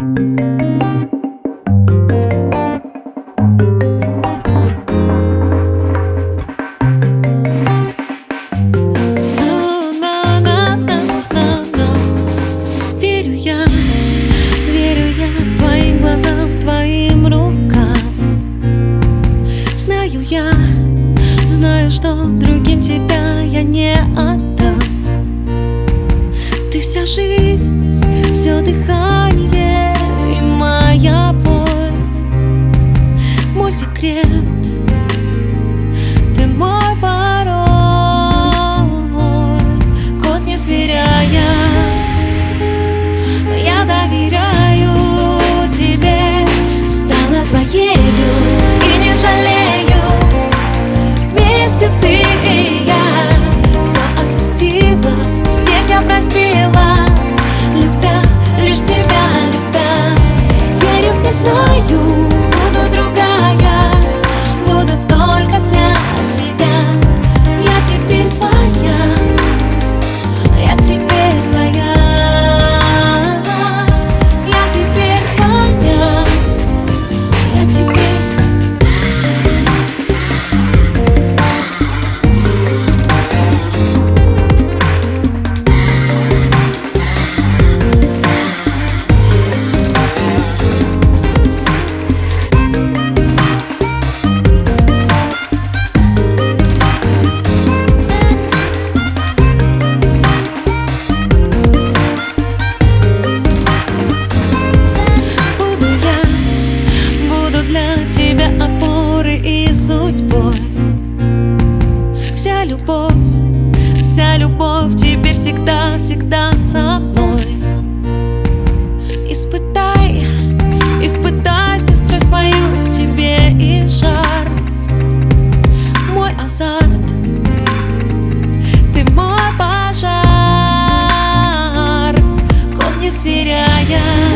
Верю я твоим глазам, твоим рукам. Знаю, что другим тебя я не отдам. Ты вся жизнь, все дыхание и моя боль. Мой секрет, ты мой пароль. Код не сверяя, я доверяю тебе. Стала твоею и не жалею. Вместе ты и я все отпустила, всех я простила, любя, лишь тебя любя. Верю, не знаю, буду другая, буду только для тебя. Я теперь твоя, я теперь твоя, я теперь твоя, я теперь. Тебя опорой и судьбой. Вся любовь теперь всегда, всегда со мной. Испытай, сестрой, спою к тебе и жар. Мой азарт, ты мой пожар. Код не сверяя,